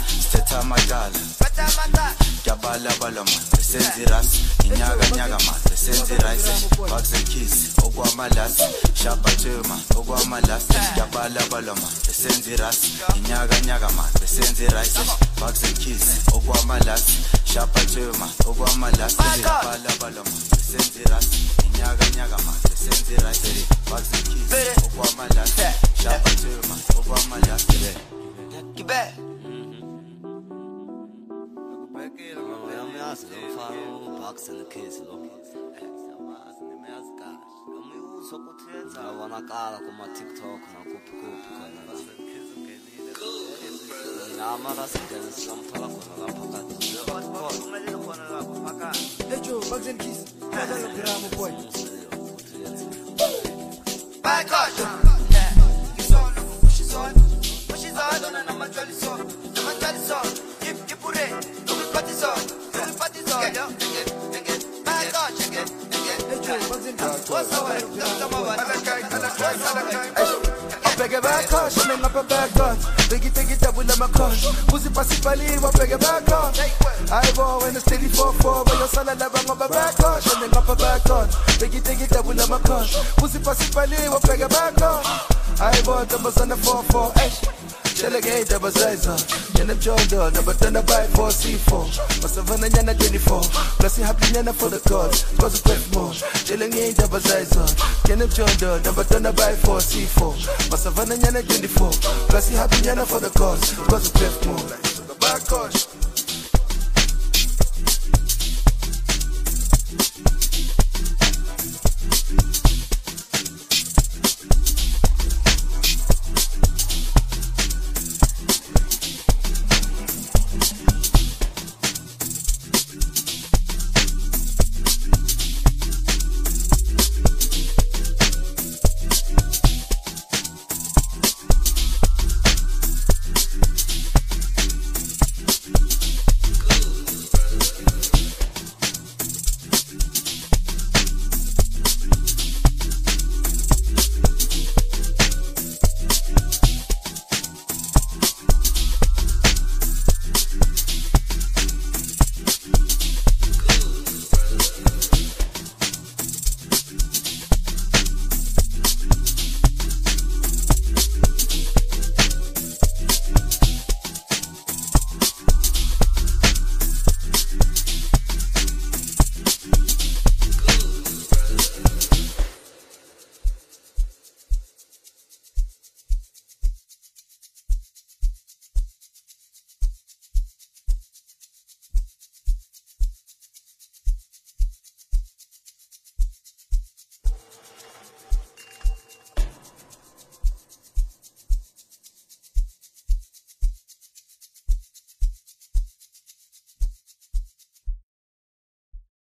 Steta Madala, Gabala Balama, the Senziras, Inyaga Nyagama, the Senzirais, Bugs and Keys, Oguamalas, Shapa Tuma, Oguamalas, Gabala Balama, the Senziras, Inyaga Nyagama, the Senzirais, Bugs and Keys, Oguamalas, Shapa Tuma, Oguamalas, Gabala Balama, the Senziras, Inyaga Nyagama, the Senzirais, Bugs and Keys, Oguamalas, Shapa Tuma, Oguamalas, Quebec. Box and the kids, look. I wanna call my TikTok and I'm not asking some Hey Joe, Bugs and Keys, boy. My God, she's on, she's on, and I'm a jolly song, I'm a jolly song, you put it, don't put it on. I beg a back on, she make up a back on. Take it up with my crush. Pussy passy pali, I beg a back on. I go in the steady 4-4, but your son I never up a back on. She make up a back on. Take it up with my crush. Pussy passy pali, I beg a back on. I bought the bus on the 4-4. Delegate the bazaar, and the Jordan, but then I buy 4C4. But Savannah Yana 24, plus you have been for the cause, cause of more. Delegate the bazaar, and the Jordan, but then I buy 4C4. But Savannah Yana 24, plus you have been for the cause of more.